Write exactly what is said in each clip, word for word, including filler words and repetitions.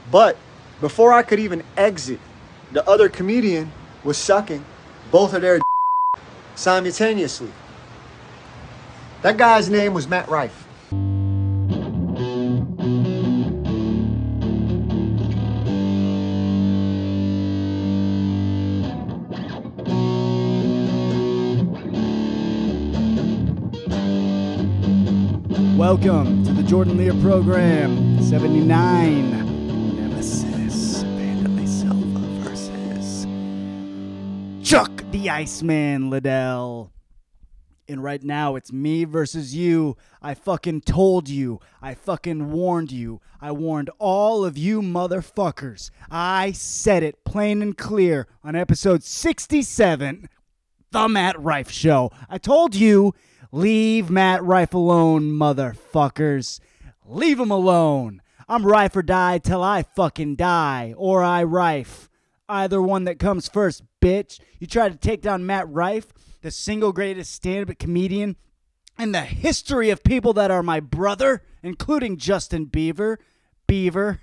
But before I could even exit, the other comedian was sucking both of their simultaneously. That guy's name was Matt Rife. Welcome to the Jordan Lear program, seventy-nine. Nemesis, Vanderlei Silva versus Chuck the Iceman Liddell. And right now, it's me versus you. I fucking told you. I fucking warned you. I warned all of you motherfuckers. I said it plain and clear on episode sixty-seven, The Matt Rife Show. I told you, leave Matt Rife alone, motherfuckers. Leave him alone. I'm Rife or die till I fucking die. Or I Rife. Either one that comes first, bitch. You try to take down Matt Rife, the single greatest stand-up comedian in the history of people that are my brother, including Justin Bieber. Beaver.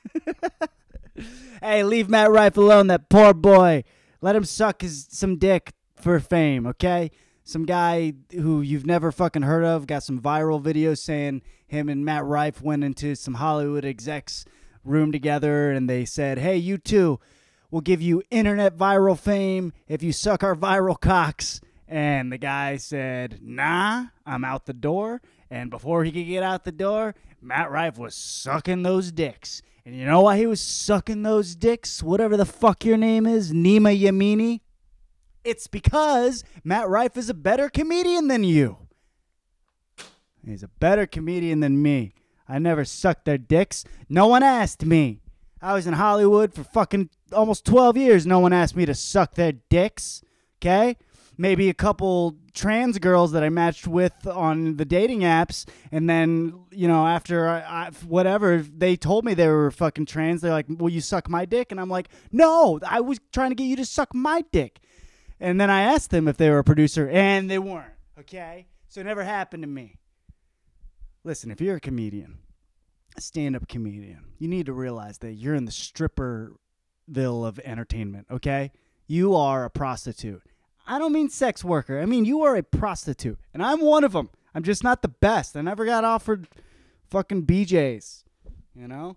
Hey, leave Matt Rife alone, that poor boy. Let him suck his some dick for fame, okay? Some guy who you've never fucking heard of got some viral videos saying him and Matt Rife went into some Hollywood execs room together and they said, hey, you two, we'll give you internet viral fame if you suck our viral cocks. And the guy said, nah, I'm out the door. And before he could get out the door, Matt Rife was sucking those dicks. And you know why he was sucking those dicks? Whatever the fuck your name is, Nima Yamini. It's because Matt Rife is a better comedian than you. He's a better comedian than me. I never sucked their dicks. No one asked me. I was in Hollywood for fucking almost twelve years. No one asked me to suck their dicks. Okay? Maybe a couple trans girls that I matched with on the dating apps. And then, you know, after I, I, whatever, they told me they were fucking trans. They're like, will you suck my dick? And I'm like, no, I was trying to get you to suck my dick. And then I asked them if they were a producer, and they weren't, okay? So it never happened to me. Listen, if you're a comedian, a stand-up comedian, you need to realize that you're in the Stripperville of entertainment, okay? You are a prostitute. I don't mean sex worker. I mean, you are a prostitute, and I'm one of them. I'm just not the best. I never got offered fucking B Js, you know?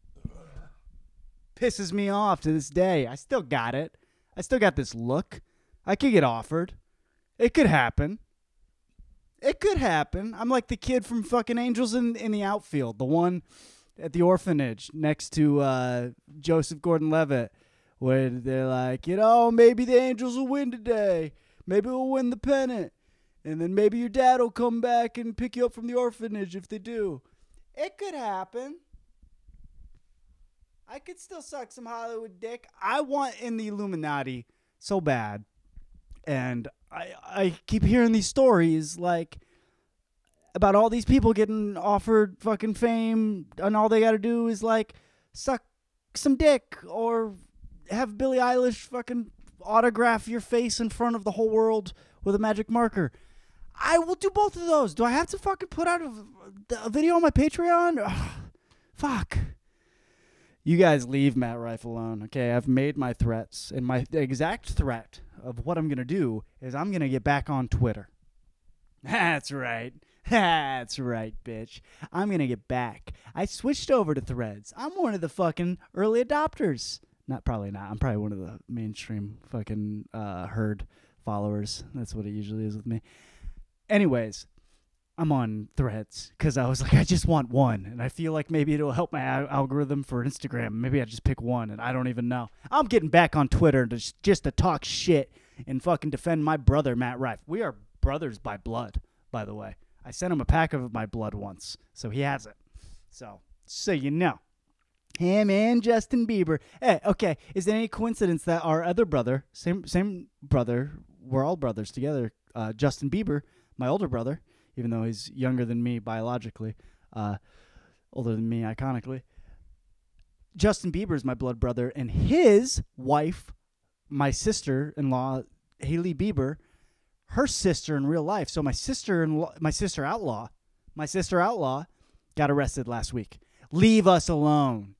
Pisses me off to this day. I still got it. I still got this look. I could get offered. It could happen. It could happen. I'm like the kid from fucking Angels in, in the Outfield, the one at the orphanage next to uh, Joseph Gordon-Levitt, where they're like, you know, maybe the Angels will win today. Maybe we'll win the pennant. And then maybe your dad will come back and pick you up from the orphanage if they do. It could happen. I could still suck some Hollywood dick. I want in the Illuminati so bad. And I I keep hearing these stories like about all these people getting offered fucking fame and all they got to do is like suck some dick or have Billie Eilish fucking autograph your face in front of the whole world with a magic marker. I will do both of those. Do I have to fucking put out a, a video on my Patreon? Ugh, fuck. You guys leave Matt Rife alone, okay? I've made my threats, and my exact threat of what I'm going to do is I'm going to get back on Twitter. That's right. That's right, bitch. I'm going to get back. I switched over to Threads. I'm one of the fucking early adopters. Not probably not. I'm probably one of the mainstream fucking uh, herd followers. That's what it usually is with me. Anyways, I'm on Threads because I was like, I just want one. And I feel like maybe it'll help my al- algorithm for Instagram. Maybe I just pick one and I don't even know. I'm getting back on Twitter to just, just to talk shit and fucking defend my brother, Matt Rife. We are brothers by blood, by the way. I sent him a pack of my blood once, so he has it. So, so you know. Him and Justin Bieber. Hey, okay, is there any coincidence that our other brother, same same brother, we're all brothers together, uh, Justin Bieber, my older brother, even though he's younger than me biologically, uh, older than me iconically. Justin Bieber is my blood brother, and his wife, my sister-in-law, Hailey Bieber, her sister in real life. So my sister-in-law, my sister outlaw, my sister outlaw got arrested last week. Leave us alone.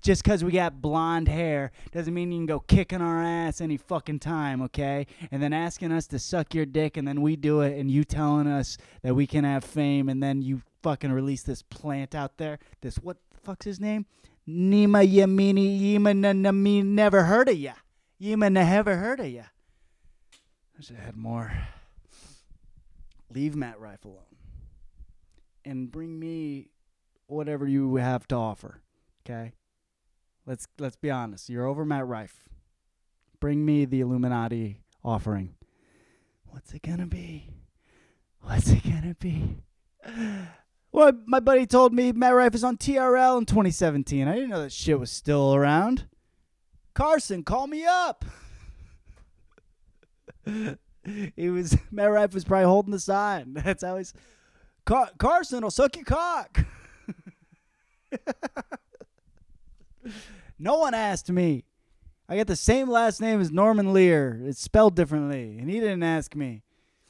Just because we got blonde hair doesn't mean you can go kicking our ass any fucking time, okay? And then asking us to suck your dick, and then we do it, and you telling us that we can have fame, and then you fucking release this plant out there. This, what the fuck's his name? Nima Yamini Yima Nami, never heard of ya. Yima never heard of ya. I should have had more. Leave Matt Rife alone. And bring me whatever you have to offer. Okay? Let's let's be honest. You're over Matt Rife. Bring me the Illuminati offering. What's it gonna be? What's it gonna be? Well, my buddy told me Matt Rife is on T R L in twenty seventeen. I didn't know that shit was still around. Carson, call me up. He was Matt Rife was probably holding the sign. That's how he's. Car- Carson will suck your cock. No one asked me. I got the same last name as Norman Lear. It's spelled differently, and he didn't ask me.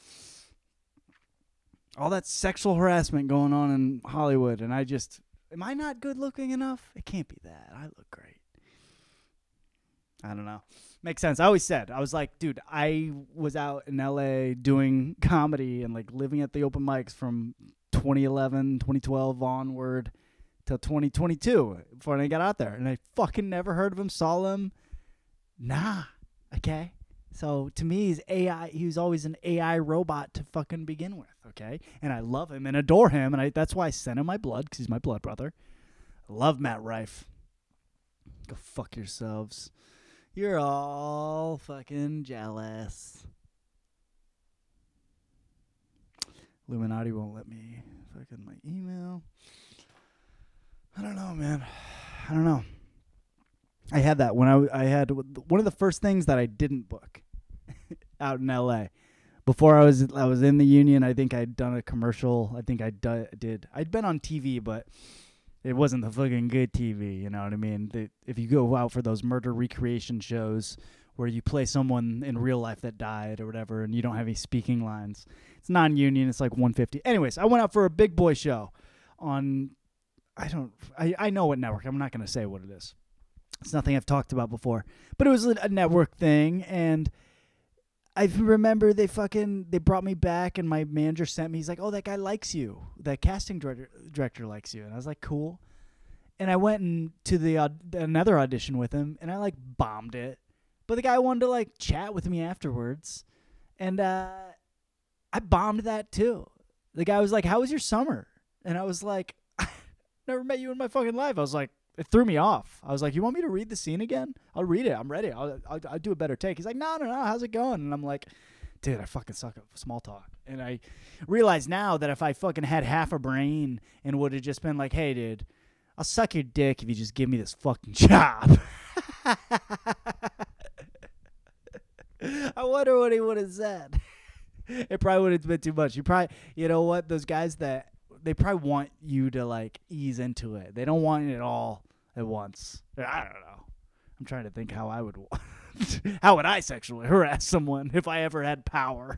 All that sexual harassment going on in Hollywood, and I just, am I not good looking enough? It can't be that. I look great. I don't know. Makes sense. I always said, I was like, dude, I was out in L A doing comedy and like living at the open mics from twenty eleven, twenty twelve onward till twenty twenty-two before I got out there. And I fucking never heard of him, saw him. Nah. Okay. So to me, he's A I. He was always an A I robot to fucking begin with. Okay. And I love him and adore him. And I, that's why I sent him my blood, because he's my blood brother. I love Matt Rife. Go fuck yourselves. You're all fucking jealous. Illuminati won't let me fucking my email. I don't know, man. I don't know. I had that when I, I had one of the first things that I didn't book out in L A. Before I was I was in the union, I think I'd done a commercial. I think I do, did. I'd been on T V, but it wasn't the fucking good T V, you know what I mean? The, if you go out for those murder recreation shows where you play someone in real life that died or whatever and you don't have any speaking lines, it's non-union, it's like one fifty. Anyways, I went out for a big boy show on, I don't, I, I know what network. I'm not going to say what it is. It's nothing I've talked about before. But it was a network thing, and I remember they fucking, they brought me back, and my manager sent me, he's like, oh, that guy likes you. That casting director, director likes you. And I was like, cool. And I went and to the uh, another audition with him, and I, like, bombed it. But the guy wanted to, like, chat with me afterwards. And uh, I bombed that, too. The guy was like, how was your summer? And I was like, I never met you in my fucking life. I was like, it threw me off. I was like, you want me to read the scene again? I'll read it. I'm ready. I'll, I'll, I'll do a better take. He's like, no, no, no. How's it going? And I'm like, dude, I fucking suck at small talk. And I realize now that if I fucking had half a brain and would have just been like, hey, dude, I'll suck your dick if you just give me this fucking job. I wonder what he would have said. It probably would have been too much. You probably, you know what? Those guys that, they probably want you to, like, ease into it. They don't want it all at once. I don't know. I'm trying to think how I would, how would I sexually harass someone if I ever had power?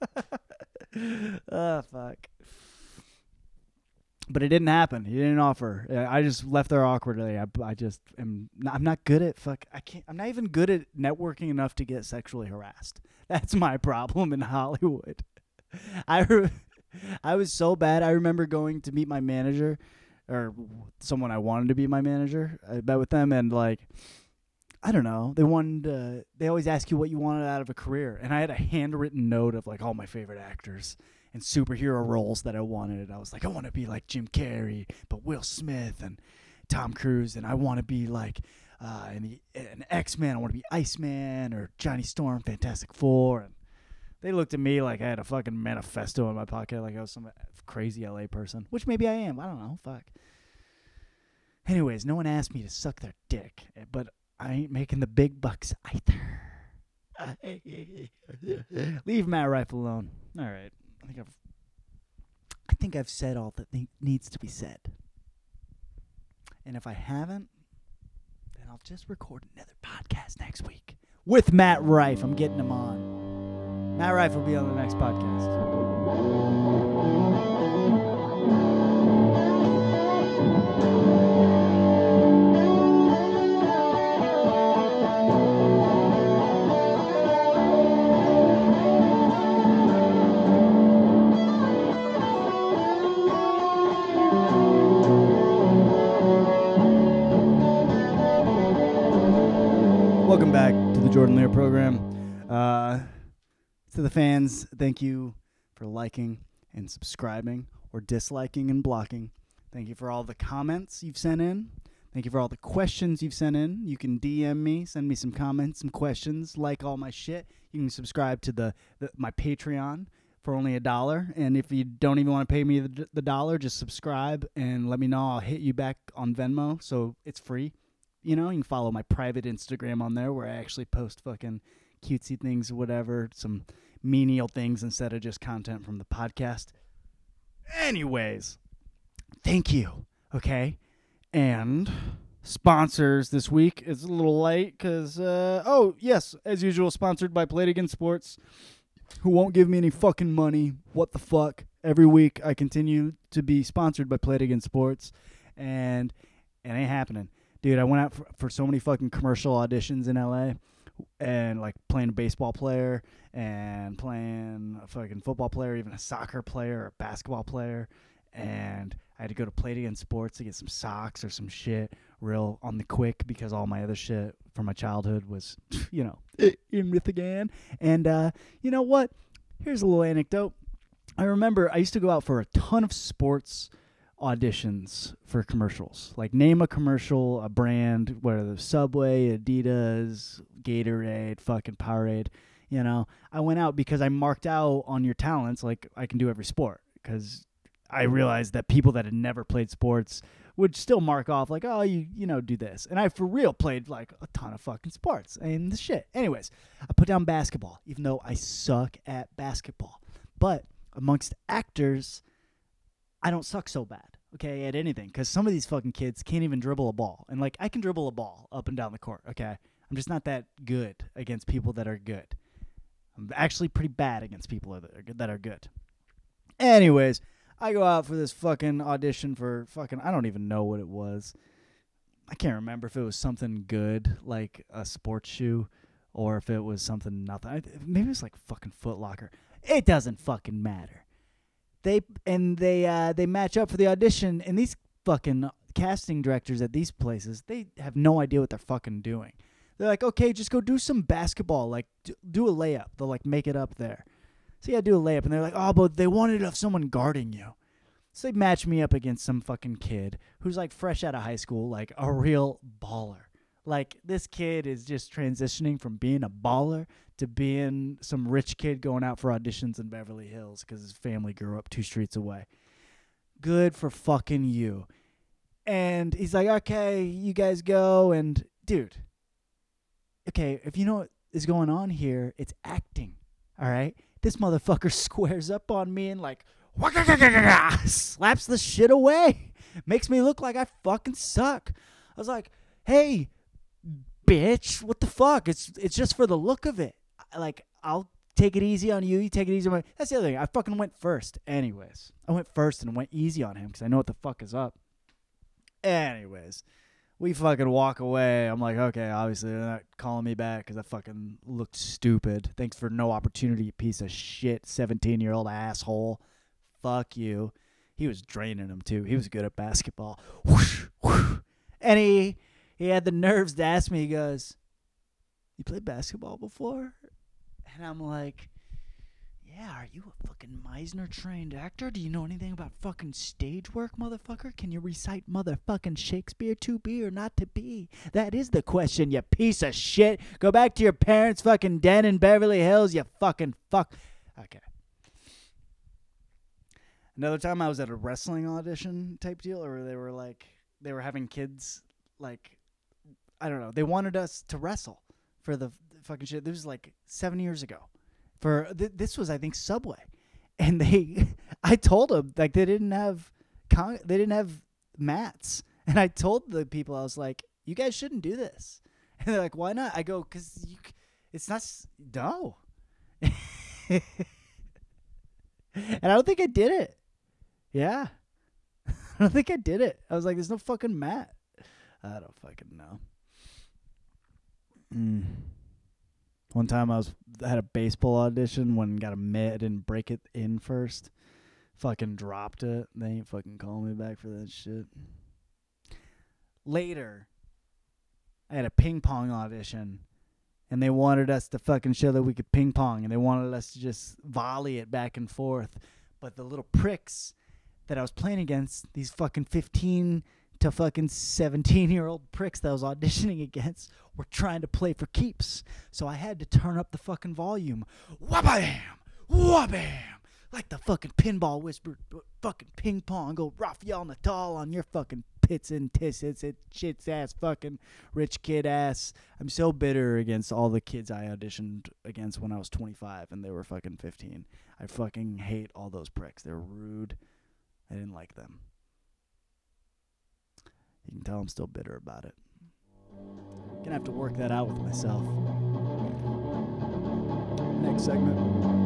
Oh, fuck. But it didn't happen. He didn't offer. I just left there awkwardly. I, I just am. I'm not good at fuck. I can't. I'm not even good at networking enough to get sexually harassed. That's my problem in Hollywood. I. Re- I was so bad. I remember going to meet my manager, or someone I wanted to be my manager. I met with them, and like, I don't know. They wanted. Uh, they always ask you what you wanted out of a career, and I had a handwritten note of like all my favorite actors and superhero roles that I wanted. I was like, I want to be like Jim Carrey, but Will Smith and Tom Cruise, and I want to be like uh, an, an X-Men. I want to be Iceman or Johnny Storm, Fantastic Four, and they looked at me like I had a fucking manifesto in my pocket, like I was some crazy L A person, which maybe I am. I don't know. Fuck. Anyways, no one asked me to suck their dick, but I ain't making the big bucks either. Leave Matt Rife alone. All right. I think I've, I think I've said all that ne- needs to be said. And if I haven't, then I'll just record another podcast next week with Matt Rife. I'm getting him on. Matt Rife will be on the next podcast. Welcome back to the Jordan Lear program. Uh, to the fans, thank you for liking and subscribing or disliking and blocking. Thank you for all the comments you've sent in. Thank you for all the questions you've sent in. You can D M me, send me some comments, some questions, like all my shit. You can subscribe to the, the my Patreon for only a dollar. And if you don't even want to pay me the, the dollar, just subscribe and let me know. I'll hit you back on Venmo, so it's free. You know, you can follow my private Instagram on there where I actually post fucking cutesy things, whatever, some menial things instead of just content from the podcast. Anyways, thank you, okay? And sponsors this week is a little late because, uh, oh, yes, as usual, sponsored by Play It Again Sports, who won't give me any fucking money. What the fuck? Every week I continue to be sponsored by Play It Again Sports, and it ain't happening. Dude, I went out for, for so many fucking commercial auditions in L A and, like, playing a baseball player and playing a fucking football player, even a soccer player or a basketball player. And I had to go to Play It Again Sports to get some socks or some shit real on the quick because all my other shit from my childhood was, you know, in with again. And uh, you know what? Here's a little anecdote. I remember I used to go out for a ton of sports auditions for commercials. Like, name a commercial, a brand, whether Subway, Adidas, Gatorade, fucking Powerade. You know, I went out because I marked out on your talents like I can do every sport, because I realized that people that had never played sports would still mark off like, oh, you you know, do this. And I for real played like a ton of fucking sports and the shit. Anyways, I put down basketball, even though I suck at basketball. But amongst actors, I don't suck so bad, okay, at anything, because some of these fucking kids can't even dribble a ball. And, like, I can dribble a ball up and down the court, okay? I'm just not that good against people that are good. I'm actually pretty bad against people that are, that are good. Anyways, I go out for this fucking audition for fucking, I don't even know what it was. I can't remember if it was something good, like a sports shoe, or if it was something nothing. Maybe it was like fucking Foot Locker. It doesn't fucking matter. They and they uh, they match up for the audition, and these fucking casting directors at these places, they have no idea what they're fucking doing. They're like, okay, just go do some basketball, like do a layup. They'll like make it up there. So yeah, do a layup, and they're like, oh, but they wanted to have someone guarding you. So they match me up against some fucking kid who's like fresh out of high school, like a real baller. Like, this kid is just transitioning from being a baller to being some rich kid going out for auditions in Beverly Hills because his family grew up two streets away. Good for fucking you. And he's like, okay, you guys go. And, dude, okay, if you know what is going on here, it's acting, all right? This motherfucker squares up on me and, like, slaps the shit away. Makes me look like I fucking suck. I was like, hey, bitch, what the fuck? It's it's just for the look of it. Like, I'll take it easy on you. You take it easy on me. That's the other thing. I fucking went first. Anyways, I went first and went easy on him because I know what the fuck is up. Anyways, we fucking walk away. I'm like, okay, obviously they're not calling me back because I fucking looked stupid. Thanks for no opportunity, you piece of shit, seventeen-year-old asshole. Fuck you. He was draining him, too. He was good at basketball. Whoosh, whoosh. And he... He had the nerves to ask me, he goes, you played basketball before? And I'm like, yeah, are you a fucking Meisner-trained actor? Do you know anything about fucking stage work, motherfucker? Can you recite motherfucking Shakespeare to be or not to be? That is the question, you piece of shit. Go back to your parents' fucking den in Beverly Hills, you fucking fuck. Okay. Another time I was at a wrestling audition type deal, or they were like, they were having kids, like, I don't know. They wanted us to wrestle for the fucking shit. This was like seven years ago. For th- this was, I think, Subway, and they, I told them like they didn't have, con- they didn't have mats, and I told the people, I was like, you guys shouldn't do this, and they're like, why not? I go, cause you, it's not s- no, and I don't think I did it. Yeah, I don't think I did it. I was like, there's no fucking mat. I don't fucking know. Mm. One time I was I had a baseball audition when got a mitt. I didn't break it in first. Fucking dropped it. They ain't fucking calling me back for that shit. Later, I had a ping pong audition and they wanted us to fucking show that we could ping pong, and they wanted us to just volley it back and forth. But the little pricks that I was playing against, these fucking fifteen to fucking seventeen year old pricks that I was auditioning against, were trying to play for keeps. So I had to turn up the fucking volume. Wabam! Wabam! Like the fucking pinball whisper, fucking ping pong. Go Rafael Nadal on your fucking pits and tissits, it shits ass fucking rich kid ass. I'm so bitter against all the kids I auditioned against when I was twenty-five and they were fucking fifteen. I fucking hate all those pricks. They're rude. I didn't like them. You can tell I'm still bitter about it. Gonna have to work that out with myself. Next segment.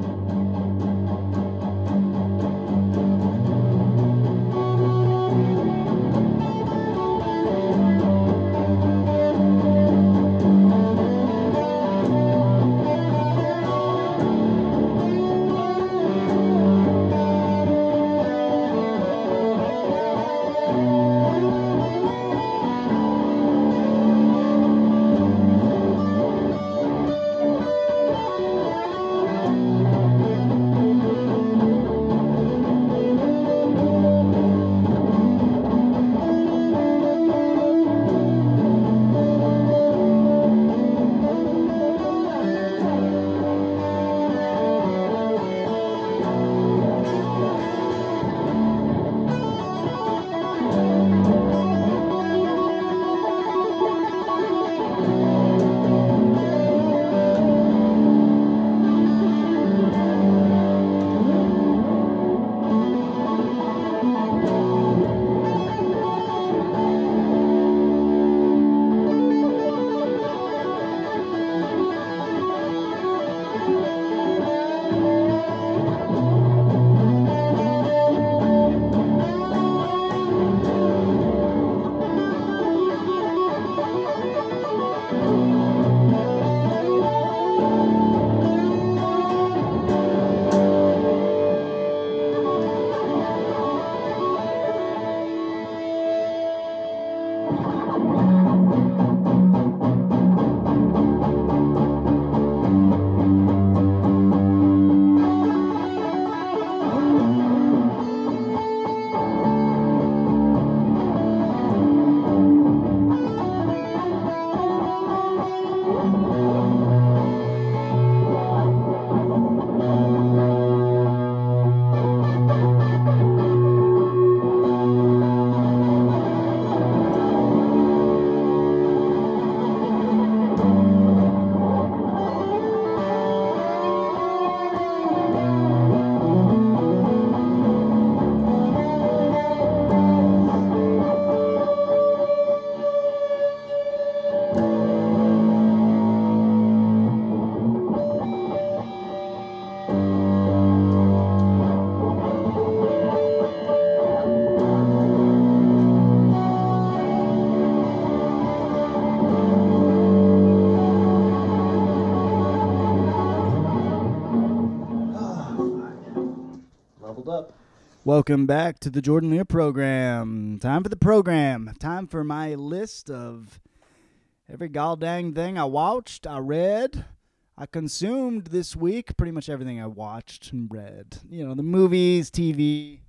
Welcome back to the Jordan Lear program. Time for the program. Time for my list of every goddamn thing I watched, I read, I consumed this week. Pretty much everything I watched and read. You know, the movies, T V,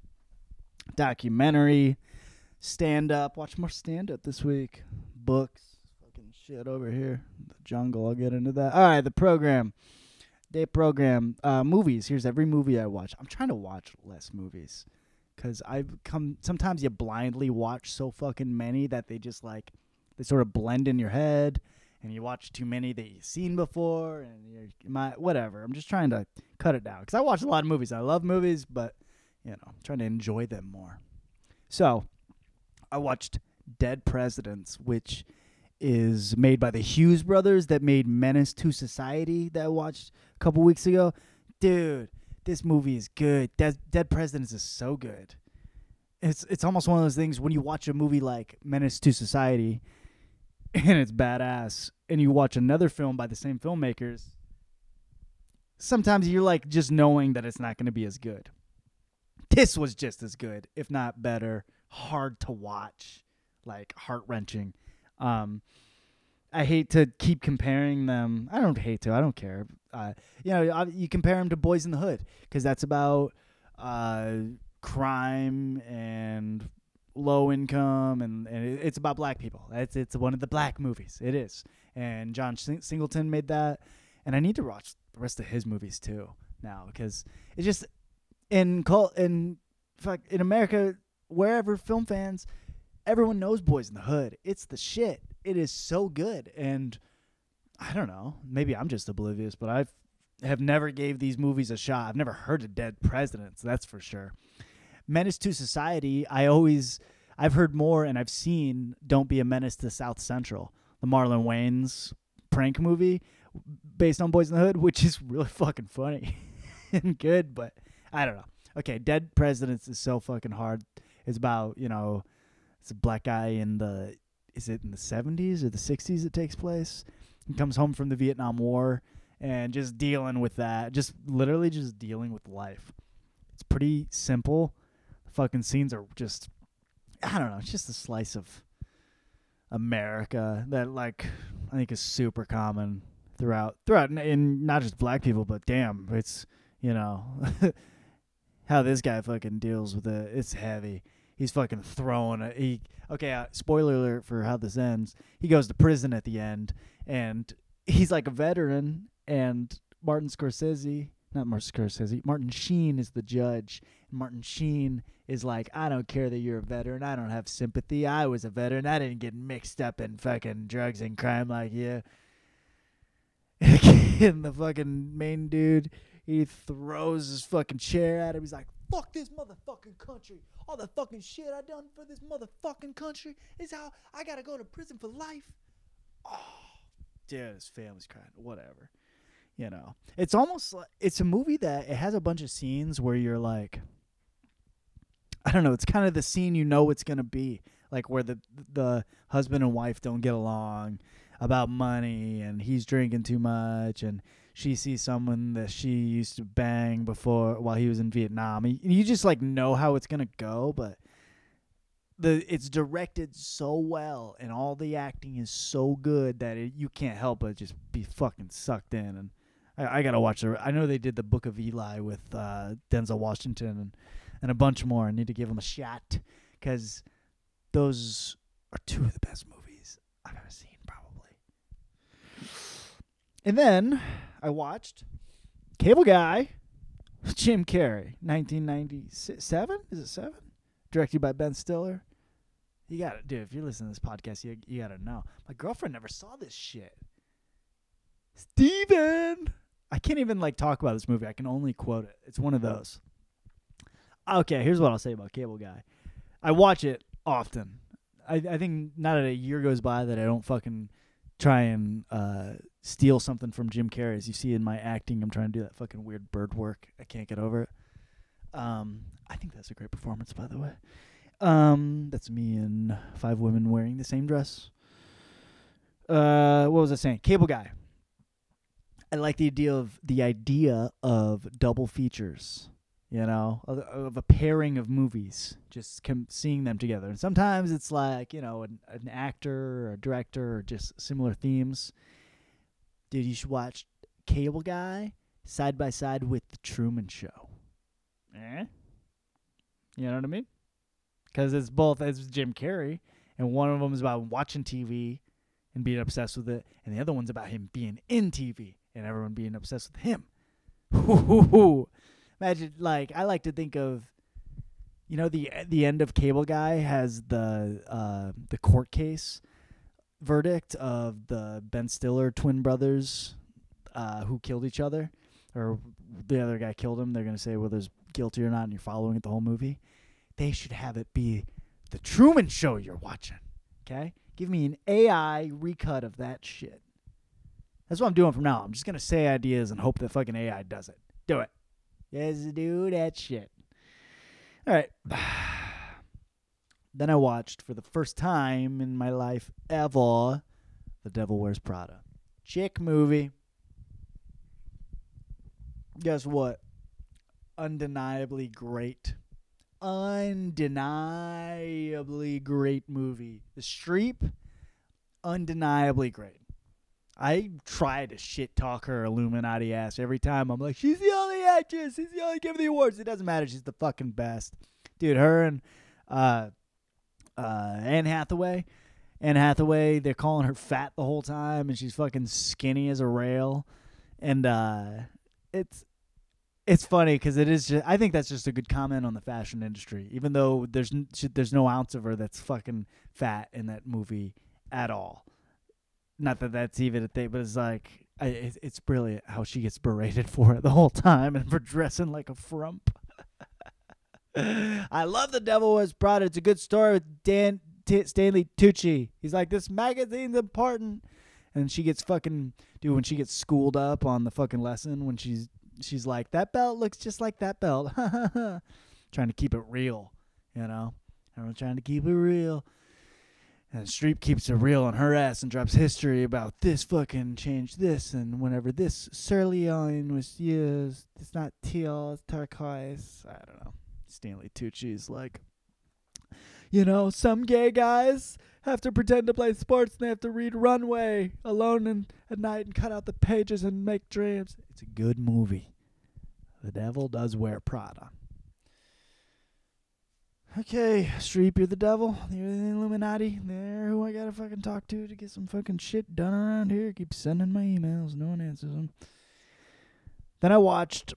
documentary, stand-up. Watch more stand-up this week. Books. Fucking shit over here. The jungle. I'll get into that. All right, the program. Day program. Uh, movies. Here's every movie I watch. I'm trying to watch less movies because I've come. Sometimes you blindly watch so fucking many that they just like they sort of blend in your head, and you watch too many that you've seen before, and you're my whatever. I'm just trying to cut it down because I watch a lot of movies. I love movies, but you know, I'm trying to enjoy them more. So I watched Dead Presidents, which is made by the Hughes brothers that made Menace to Society that I watched a couple weeks ago. Dude, this movie is good. Dead, Dead Presidents is so good. It's it's almost one of those things when you watch a movie like Menace to Society and it's badass, and you watch another film by the same filmmakers, sometimes you're like just knowing that it's not going to be as good. This was just as good, if not better. Hard to watch, like heart-wrenching. Um, I hate to keep comparing them. I don't hate to. I don't care. Uh, you know, I- you compare them to Boys in the Hood because that's about uh, crime and low income, and, and it- it's about black people. It's it's one of the black movies. It is, and John Sing- Singleton made that, and I need to watch the rest of his movies too now because it's just in cult in fuck in America, wherever film fans, everyone knows Boys in the Hood. It's the shit. It is so good, and I don't know. Maybe I'm just oblivious, but I've have never gave these movies a shot. I've never heard of Dead Presidents. That's for sure. Menace to Society. I always I've heard more, and I've seen Don't Be a Menace to South Central, the Marlon Wayans prank movie based on Boys in the Hood, which is really fucking funny and good. But I don't know. Okay, Dead Presidents is so fucking hard. It's about, you know, it's a black guy in the, is it in the seventies or the sixties it takes place? He comes home from the Vietnam War and just dealing with that. Just literally just dealing with life. It's pretty simple. The fucking scenes are just, I don't know, it's just a slice of America that, like, I think is super common throughout, throughout, in not just black people, but damn, it's, you know, how this guy fucking deals with it. It's heavy. He's fucking throwing it. He okay. Uh, spoiler alert for how this ends. He goes to prison at the end, and he's like a veteran. And Martin Scorsese, not Martin Scorsese, Martin Sheen is the judge. And Martin Sheen is like, I don't care that you're a veteran. I don't have sympathy. I was a veteran. I didn't get mixed up in fucking drugs and crime like you. And the fucking main dude, he throws his fucking chair at him. He's like, fuck this motherfucking country. All the fucking shit I done for this motherfucking country is how I gotta go to prison for life. Oh, dude, his family's crying. Whatever. You know, it's almost like, it's a movie that it has a bunch of scenes where you're like, I don't know, it's kind of the scene you know it's gonna be. Like where the the husband and wife don't get along about money, and he's drinking too much, and she sees someone that she used to bang before while he was in Vietnam. You just like know how it's gonna go, but the it's directed so well, and all the acting is so good that it, you can't help but just be fucking sucked in. And I, I gotta watch it. I know they did the Book of Eli with uh, Denzel Washington and and a bunch more. I need to give them a shot because those are two of the best movies I've ever seen, probably. And then I watched Cable Guy, Jim Carrey, nineteen ninety-seven. Is it seven? Directed by Ben Stiller. You got to, dude, if you're listening to this podcast, you, you got to know. My girlfriend never saw this shit. Steven! I can't even, like, talk about this movie. I can only quote it. It's one of those. Okay, here's what I'll say about Cable Guy. I watch it often. I, I think not a year goes by that I don't fucking try and uh, steal something from Jim Carrey. As you see in my acting, I'm trying to do that fucking weird bird work. I can't get over it. Um, I think that's a great performance, by the way. Um, that's me and five women wearing the same dress. Uh, what was I saying? Cable Guy. I like the idea of the idea of double features. You know, of, of a pairing of movies, just com- seeing them together. And sometimes it's like, you know, an, an actor or a director or just similar themes. Dude, you should watch Cable Guy side by side with The Truman Show. Eh? You know what I mean? Because it's both, it's Jim Carrey, and one of them is about watching T V and being obsessed with it, and the other one's about him being in T V and everyone being obsessed with him. Imagine, like, I like to think of, you know, the the end of Cable Guy has the uh, the court case verdict of the Ben Stiller twin brothers uh, who killed each other, or the other guy killed him. They're going to say whether it's guilty or not, and you're following it the whole movie. They should have it be The Truman Show you're watching, okay? Give me an A I recut of that shit. That's what I'm doing from now. I'm just going to say ideas and hope that fucking A I does it. Do it. Yes, do that shit. All right. Then I watched, for the first time in my life ever, The Devil Wears Prada. Chick movie. Guess what? Undeniably great. Undeniably great movie. The Streep, undeniably great. I try to shit talk her Illuminati ass every time. I'm like, she's the only actress. She's the only giving the awards. It doesn't matter. She's the fucking best. Dude, her and uh, uh, Anne Hathaway. Anne Hathaway, they're calling her fat the whole time, and she's fucking skinny as a rail. And uh, it's it's funny because it is just, I think that's just a good comment on the fashion industry, even though there's, there's no ounce of her that's fucking fat in that movie at all. Not that that's even a thing, but it's like, I, it, it's brilliant how she gets berated for it the whole time and for dressing like a frump. I love The Devil Wears Prada. It's a good story with Dan T- Stanley Tucci. He's like, this magazine's important. And she gets fucking, dude, when she gets schooled up on the fucking lesson, when she's, she's like, that belt looks just like that belt. Trying to keep it real, you know? Everyone's trying to keep it real. And Streep keeps it real on her ass and drops history about this fucking changed this, and whenever this sirloin was used, it's not teal, it's turquoise. I don't know. Stanley Tucci's like, you know, some gay guys have to pretend to play sports and they have to read Runway alone in, at night and cut out the pages and make dreams. It's a good movie. The Devil Does Wear Prada. Okay, Streep, you're the devil. You're the Illuminati. They're who I gotta fucking talk to to get some fucking shit done around here. Keep sending my emails. No one answers them. Then I watched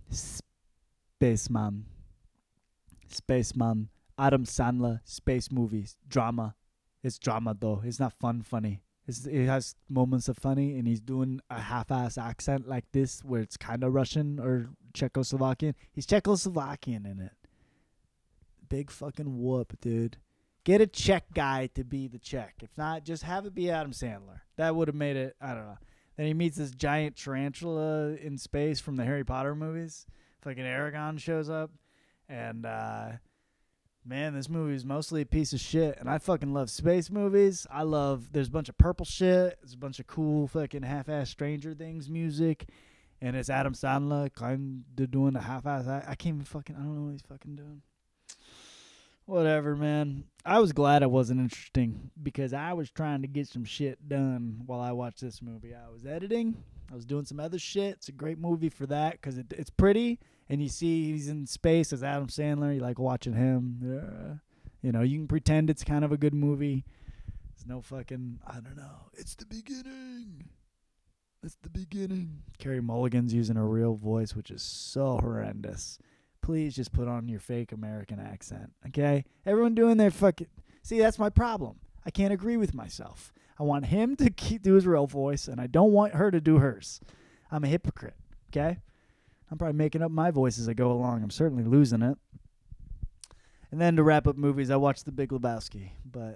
Spaceman. Spaceman. Adam Sandler. Space movies. Drama. It's drama, though. It's not fun funny. It's, it has moments of funny, and he's doing a half-ass accent like this where it's kind of Russian or Czechoslovakian. He's Czechoslovakian in it. Big fucking whoop, dude. Get a Czech guy to be the Czech. If not, just have it be Adam Sandler. That would have made it, I don't know. Then he meets this giant tarantula in space from the Harry Potter movies. Fucking Aragorn shows up. And, uh, man, this movie is mostly a piece of shit. And I fucking love space movies. I love, there's a bunch of purple shit. There's a bunch of cool fucking half-ass Stranger Things music. And it's Adam Sandler kind of doing a half-ass. I, I can't even fucking, I don't know what he's fucking doing. Whatever, man. I was glad it wasn't interesting because I was trying to get some shit done while I watched this movie. I was editing. I was doing some other shit. It's a great movie for that because it, it's pretty. And you see he's in space as Adam Sandler. You like watching him. Uh, you know, you can pretend it's kind of a good movie. There's no fucking, I don't know. It's the beginning. It's the beginning. Carrie Mulligan's using a real voice, which is so horrendous. Please just put on your fake American accent, okay? Everyone doing their fucking... See, that's my problem. I can't agree with myself. I want him to keep do his real voice, and I don't want her to do hers. I'm a hypocrite, okay? I'm probably making up my voice as I go along. I'm certainly losing it. And then to wrap up movies, I watched The Big Lebowski. But,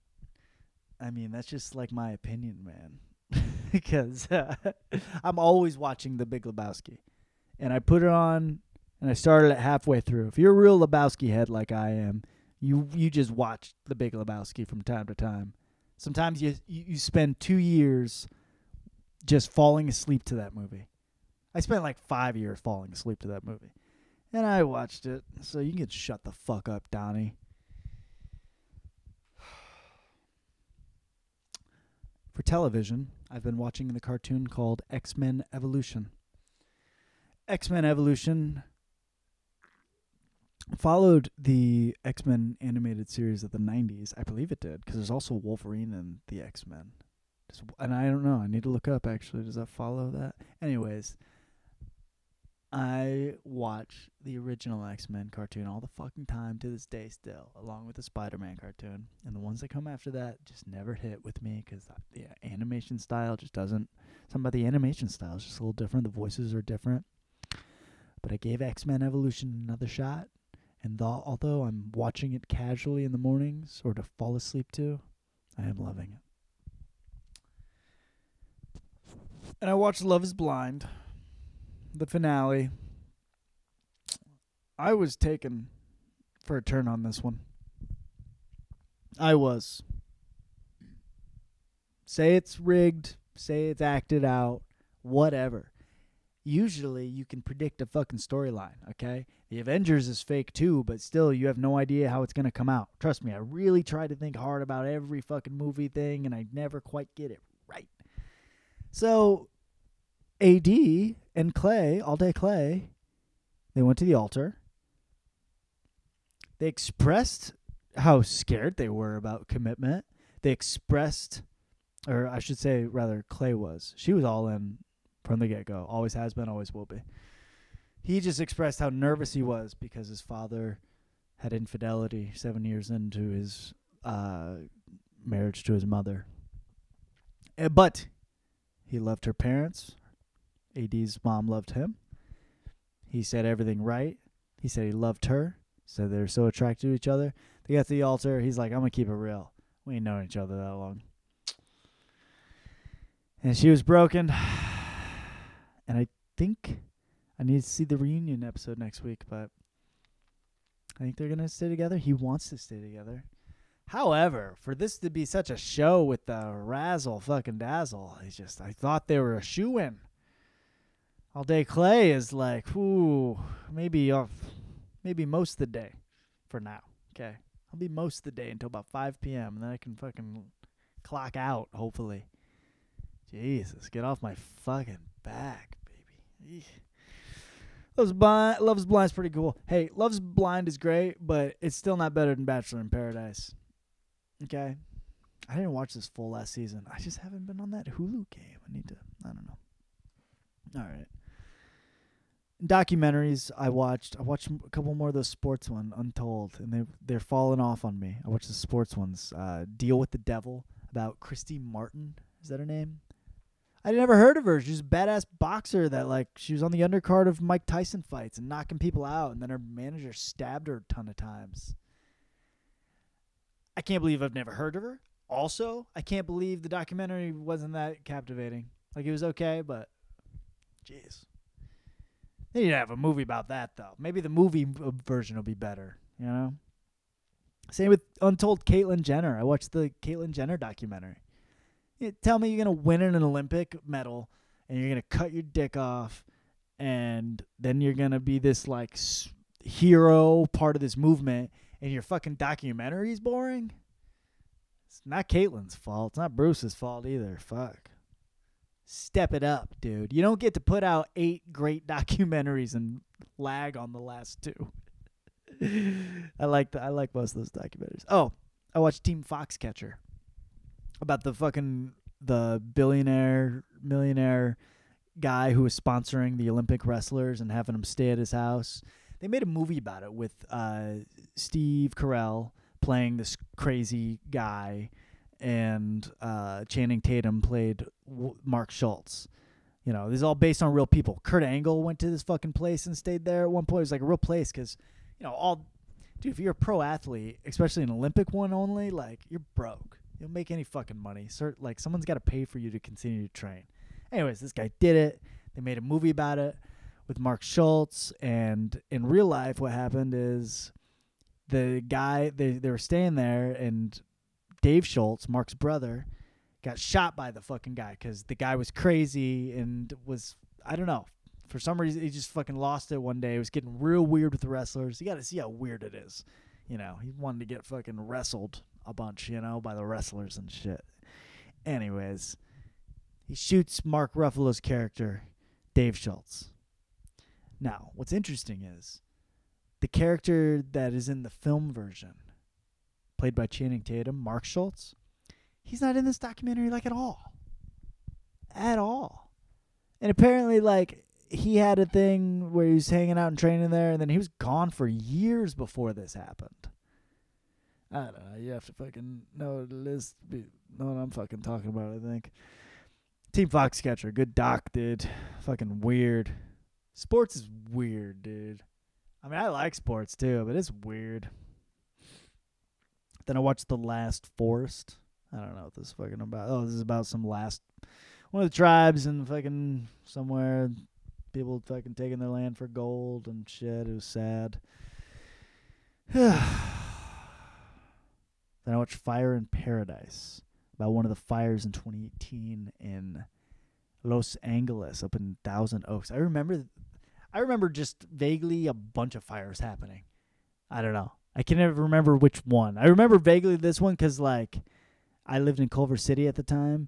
I mean, that's just like my opinion, man. Because uh, I'm always watching The Big Lebowski. And I put it on... And I started it halfway through. If you're a real Lebowski head like I am, you you just watch The Big Lebowski from time to time. Sometimes you you, you spend two years just falling asleep to that movie. I spent like five years falling asleep to that movie. And I watched it. So you can shut the fuck up, Donnie. For television, I've been watching the cartoon called X-Men Evolution. X-Men Evolution... followed the X-Men animated series of the nineties. I believe it did, because there's also Wolverine in the X-Men. Just, and I don't know. I need to look up, actually. Does that follow that? Anyways, I watch the original X-Men cartoon all the fucking time to this day still, along with the Spider-Man cartoon. And the ones that come after that just never hit with me, because the animation style just doesn't... Something about the animation style is just a little different. The voices are different. But I gave X-Men Evolution another shot. And th- although I'm watching it casually in the mornings or to fall asleep to, I am loving it. And I watched Love is Blind, the finale. I was taken for a turn on this one. I was. Say it's rigged, say it's acted out, whatever. usually you can predict a fucking storyline, okay? The Avengers is fake too, but still you have no idea how it's going to come out. Trust me, I really try to think hard about every fucking movie thing, and I never quite get it right. So A D and Clay, All Day Clay, they went to the altar. They expressed how scared they were about commitment. They expressed, or I should say rather Clay was. She was all in from the get-go. Always has been, always will be. He just expressed how nervous he was because his father had infidelity seven years into his uh, marriage to his mother. Uh, But he loved her parents. A D's mom loved him. He said everything right. He said he loved her. So they're so attracted to each other. They got to the altar. He's like, I'm going to keep it real. We ain't known each other that long. And she was broken. And I think I need to see the reunion episode next week, but I think they're going to stay together. He wants to stay together. However, for this to be such a show with the razzle fucking dazzle, I just, I thought they were a shoo-in. All Day Clay is like, ooh, maybe off, maybe most of the day for now. Okay. I'll be most of the day until about five p.m. and then I can fucking clock out, hopefully. Jesus, get off my fucking back, baby. Eesh. Love's Blind, Love's Blind is pretty cool. Hey, Love's Blind is great, but it's still not better than Bachelor in Paradise. Okay? I didn't watch this full last season. I just haven't been on that Hulu game. I need to, I don't know. All right. Documentaries I watched. I watched a couple more of those sports ones, Untold, and they, they're falling off on me. I watched the sports ones. Uh, Deal with the Devil, about Christy Martin. Is that her name? I never heard of her. She's a badass boxer that, like, she was on the undercard of Mike Tyson fights and knocking people out, and then her manager stabbed her a ton of times. I can't believe I've never heard of her. Also, I can't believe the documentary wasn't that captivating. Like, it was okay, but jeez. They need to have a movie about that, though. Maybe the movie version will be better, you know? Same with Untold Caitlyn Jenner. I watched the Caitlyn Jenner documentary. You tell me you're going to win an Olympic medal and you're going to cut your dick off and then you're going to be this, like, hero part of this movement and your fucking documentary is boring? It's not Caitlyn's fault. It's not Bruce's fault either. Fuck. Step it up, dude. You don't get to put out eight great documentaries and lag on the last two. I like the, I like most of those documentaries. Oh, I watched Team Foxcatcher about the fucking the billionaire millionaire guy who was sponsoring the Olympic wrestlers and having them stay at his house. They made a movie about it with uh, Steve Carell playing this crazy guy. And uh, Channing Tatum played w- Mark Schultz. You know, this is all based on real people. Kurt Angle went to this fucking place and stayed there at one point. It was like a real place because, you know, all, dude, if you're a pro athlete, especially an Olympic one only, like, you're broke. You don't make any fucking money. Cert- like, someone's got to pay for you to continue to train. Anyways, this guy did it. They made a movie about it with Mark Schultz. And in real life, what happened is the guy, they, they were staying there and Dave Schultz, Mark's brother, got shot by the fucking guy because the guy was crazy and was, I don't know, for some reason he just fucking lost it one day. It was getting real weird with the wrestlers. You got to see how weird it is. You know, he wanted to get fucking wrestled a bunch, you know, by the wrestlers and shit. Anyways, he shoots Mark Ruffalo's character, Dave Schultz. Now, what's interesting is the character that is in the film version, played by Channing Tatum, Mark Schultz, he's not in this documentary, like, at all. At all. And apparently, like, he had a thing where he was hanging out and training there, and then he was gone for years before this happened. I don't know. You have to fucking know what it is. Know what I'm fucking talking about, I think. Team Foxcatcher. Good doc, dude. Fucking weird. Sports is weird, dude. I mean, I like sports, too, but it's weird. Then I watched The Last Forest. I don't know what this is fucking about. Oh, this is about some last one of the tribes in fucking somewhere. People fucking taking their land for gold and shit. It was sad. Then I watched Fire in Paradise, about one of the fires in twenty eighteen in Los Angeles up in Thousand Oaks. I remember, I remember just vaguely a bunch of fires happening. I don't know. I can never remember which one. I remember vaguely this one because, like, I lived in Culver City at the time,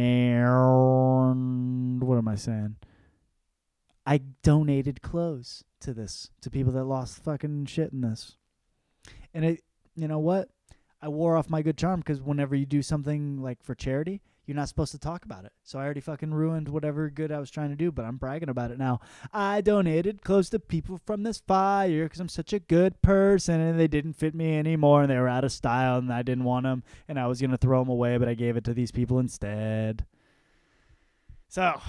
and what am I saying? I donated clothes to this, to people that lost fucking shit in this. And it, you know what? I wore off my good charm because whenever you do something like for charity, you're not supposed to talk about it. So I already fucking ruined whatever good I was trying to do, but I'm bragging about it now. I donated clothes to people from this fire because I'm such a good person, and they didn't fit me anymore, and they were out of style, and I didn't want them, and I was going to throw them away, but I gave it to these people instead. So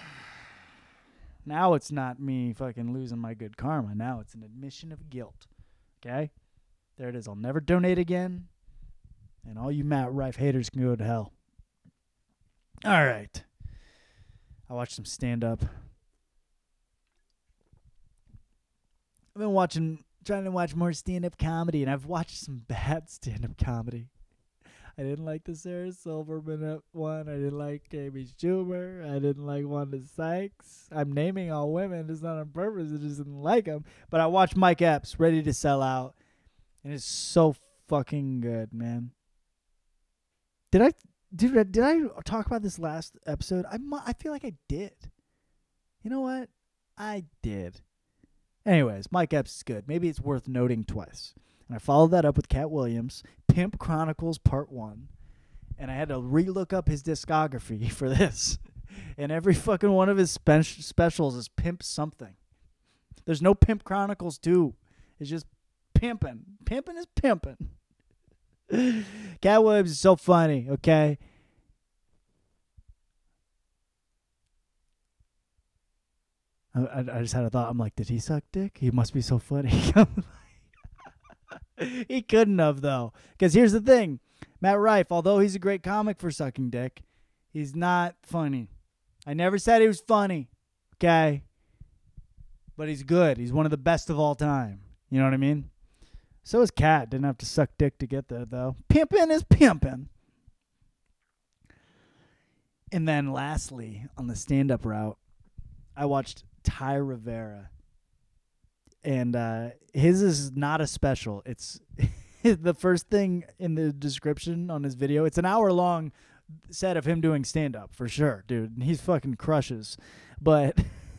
now it's not me fucking losing my good karma. Now it's an admission of guilt. Okay? There it is. I'll never donate again. And all you Matt Rife haters can go to hell. All right. I watched some stand-up. I've been watching, trying to watch more stand-up comedy, and I've watched some bad stand-up comedy. I didn't like the Sarah Silverman one. I didn't like Amy Schumer. I didn't like Wanda Sykes. I'm naming all women. It's not on purpose. I just didn't like them. But I watched Mike Epps, Ready to Sell Out, and it's so fucking good, man. Did I did I, did I talk about this last episode? I I feel like I did. You know what? I did. Anyways, Mike Epps is good. Maybe it's worth noting twice. And I followed that up with Cat Williams, Pimp Chronicles Part one. And I had to relook up his discography for this. And every fucking one of his spe- specials is Pimp something. There's no Pimp Chronicles two. It's just pimping. Pimping is pimping. Cat Williams is so funny, okay? I, I, I just had a thought. I'm like, did he suck dick? He must be so funny. He couldn't have, though. Because here's the thing. Matt Rife, although he's a great comic for sucking dick, he's not funny. I never said he was funny, okay? But he's good. He's one of the best of all time. You know what I mean? So is Cat. Didn't have to suck dick to get there, though. Pimpin' is pimpin'. And then lastly, on the stand-up route, I watched Ty Rivera. And uh, his is not a special. It's the first thing in the description on his video. It's an hour-long set of him doing stand-up, for sure, dude. And he's fucking crushes. But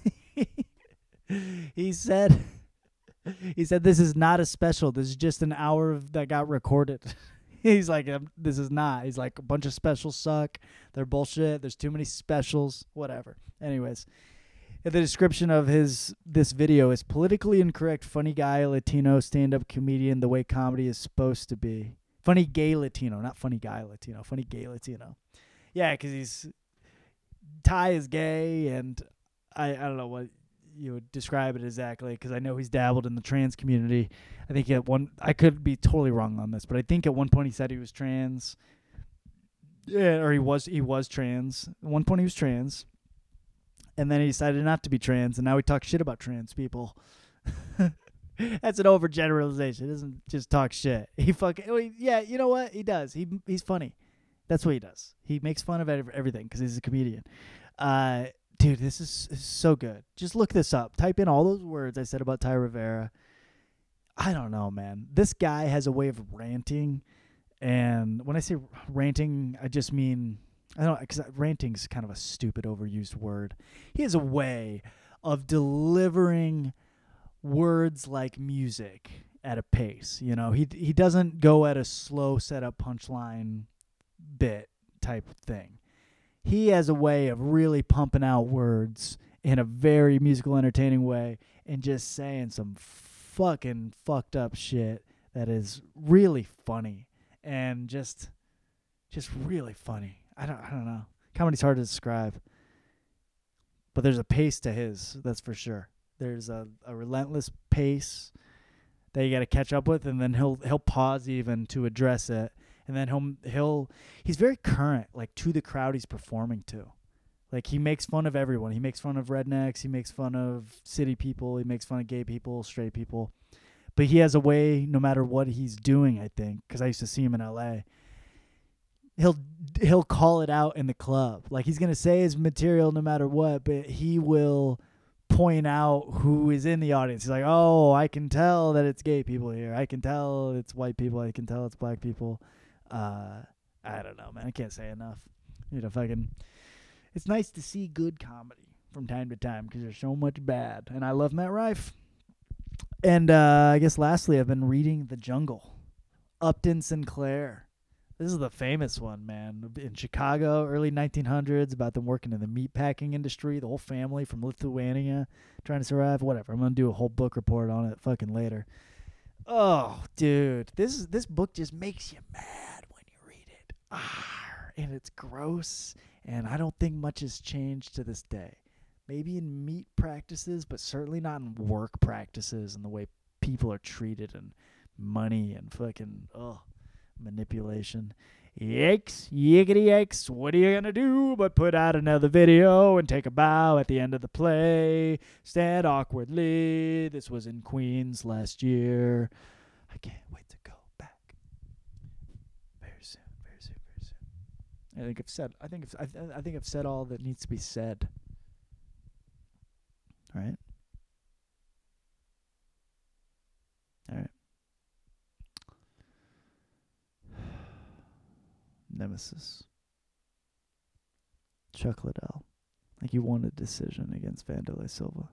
he said... He said, this is not a special. This is just an hour of, that got recorded. He's like, um, this is not. He's like, a bunch of specials suck. They're bullshit. There's too many specials. Whatever. Anyways, the description of his this video is politically incorrect, funny guy, Latino, stand-up comedian, the way comedy is supposed to be. Funny gay Latino, not funny guy Latino. Funny gay Latino. Yeah, because he's... Ty is gay, and I, I don't know what... you would describe it exactly, because I know he's dabbled in the trans community. I think at one, I could be totally wrong on this, but I think at one point he said he was trans. Yeah, or he was he was trans. At one point he was trans, and then he decided not to be trans, and now he talks shit about trans people. That's an overgeneralization. He doesn't just talk shit. He fucking yeah, you know what? He does. He he's funny. That's what he does. He makes fun of everything because he's a comedian. Uh. Dude, this is, is so good. Just look this up. Type in all those words I said about Ty Rivera. I don't know, man. This guy has a way of ranting. And when I say ranting, I just mean, I don't know, because ranting is kind of a stupid, overused word. He has a way of delivering words like music at a pace. You know, he he doesn't go at a slow setup punchline bit type thing. He has a way of really pumping out words in a very musical, entertaining way and just saying some fucking fucked up shit that is really funny and just just really funny. I don't I don't know. Comedy's hard to describe. But there's a pace to his, that's for sure. There's a, a relentless pace that you got to catch up with, and then he'll he'll pause even to address it. And then he'll he'll he's very current, like to the crowd he's performing to. Like he makes fun of everyone. He makes fun of rednecks. He makes fun of city people. He makes fun of gay people, straight people. But he has a way, no matter what he's doing, I think, because I used to see him in L A. he'll he'll call it out in the club. Like he's gonna say his material no matter what, but he will point out who is in the audience. He's like, oh, I can tell that it's gay people here. I can tell it's white people. I can tell it's black people. Uh, I don't know, man. I can't say enough. You know, fucking. It's nice to see good comedy from time to time because there's so much bad, and I love Matt Rife. And uh, I guess lastly, I've been reading The Jungle, Upton Sinclair. This is the famous one, man. In Chicago, early nineteen hundreds, about them working in the meatpacking industry, the whole family from Lithuania trying to survive, whatever. I'm going to do a whole book report on it fucking later. Oh, dude. This is, this book just makes you mad when you read it. Ah, and it's gross, and I don't think much has changed to this day. Maybe in meat practices, but certainly not in work practices and the way people are treated and money and fucking, ugh. Manipulation. Yikes, yickety yikes. What are you gonna do but put out another video and take a bow at the end of the play? Stand awkwardly. This was in Queens last year. I can't wait to go back. Very soon, very soon, very soon. I think I've said. I think I've, I, I think I've said all that needs to be said. All right. All right. Nemesis. Chuck Liddell. Like he won a decision against Wanderlei Silva.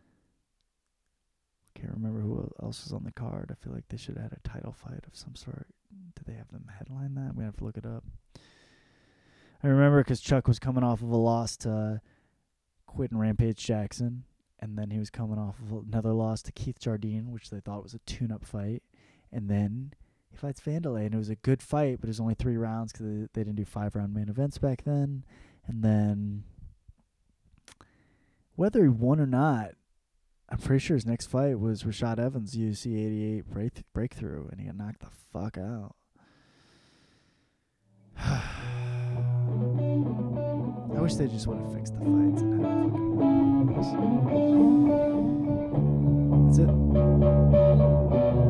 Can't remember who else was on the card. I feel like they should have had a title fight of some sort. Did they have them headline that? I'm going to have to look it up. I remember because Chuck was coming off of a loss to uh, Quentin Rampage Jackson. And then he was coming off of another loss to Keith Jardine, which they thought was a tune-up fight. And then he fights Wanderlei, and it was a good fight, but it was only three rounds because they, they didn't do five-round main events back then. And then whether he won or not, I'm pretty sure his next fight was Rashad Evans' U F C eighty-eight break, breakthrough, and he got knocked the fuck out. I wish they just would have fixed the fights and had fucking That's it.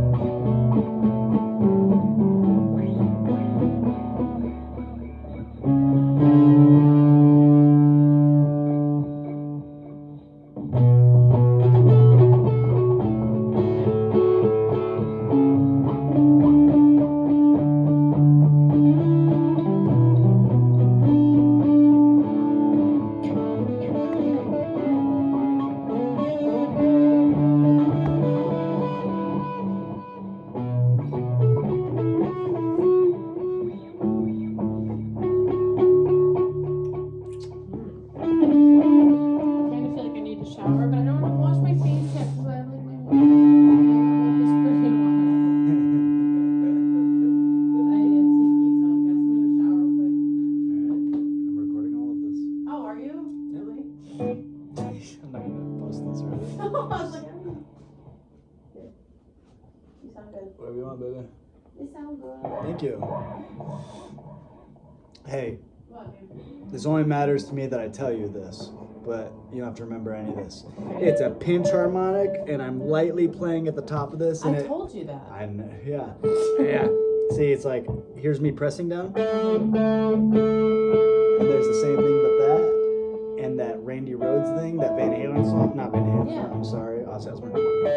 Hey, this only matters to me that I tell you this, but you don't have to remember any of this. It's a pinch harmonic, and I'm lightly playing at the top of this. And I it, told you that. I know, yeah, yeah. See, it's like, here's me pressing down, and there's the same thing but that, and that Randy Rhoads thing, that Van Halen song, not Van Halen, Yeah. I'm sorry, Ozzy Osbourne.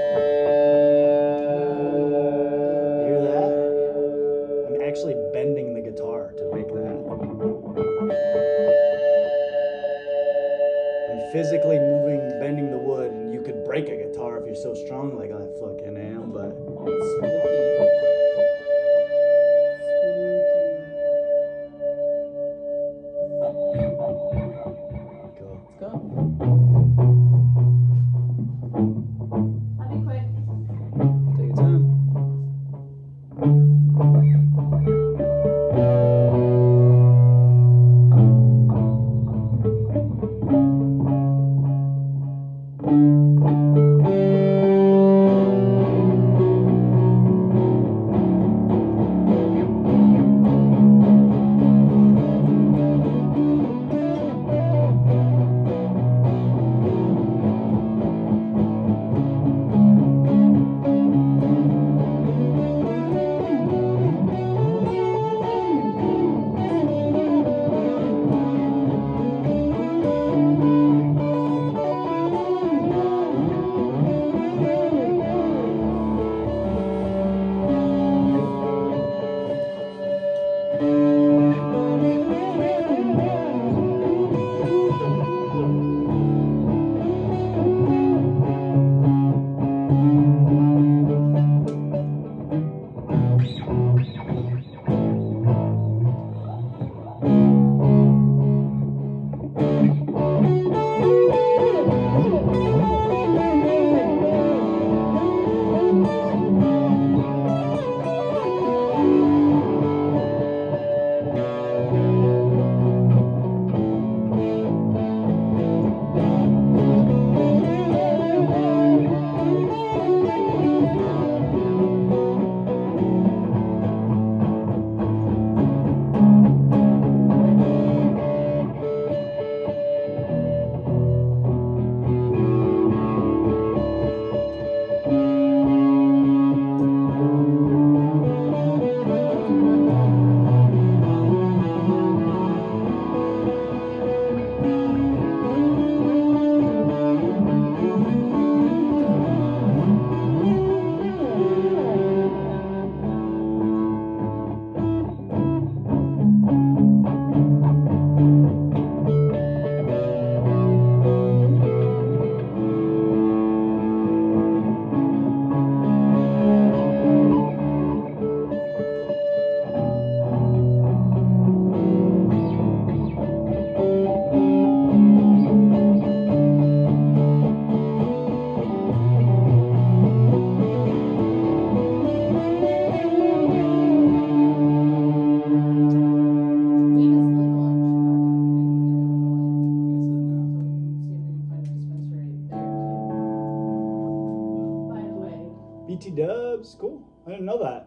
Hear that? I'm actually bending the guitar to make that. I'm physically moving, bending the wood, and you could break a guitar if you're so strong like I fucking am, but... T Dubs, cool. I didn't know that.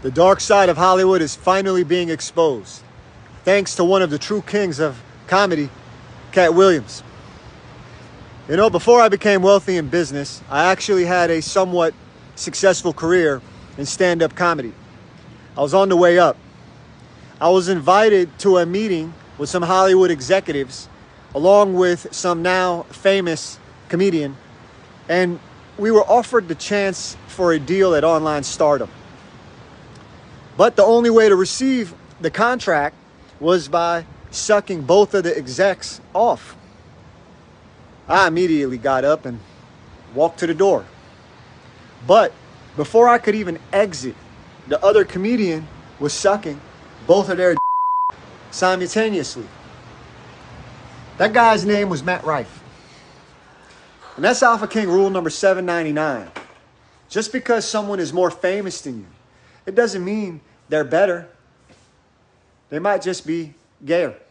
The dark side of Hollywood is finally being exposed, thanks to one of the true kings of comedy, Cat Williams. You know, before I became wealthy in business, I actually had a somewhat successful career in stand-up comedy. I was on the way up. I was invited to a meeting with some Hollywood executives, along with some now famous comedian, and we were offered the chance for a deal at Online Stardom. But the only way to receive the contract was by sucking both of the execs off. I immediately got up and walked to the door. But before I could even exit, the other comedian was sucking both of their simultaneously. That guy's name was Matt Rife. And that's Alpha King rule number seven ninety-nine. Just because someone is more famous than you, it doesn't mean they're better. They might just be gayer.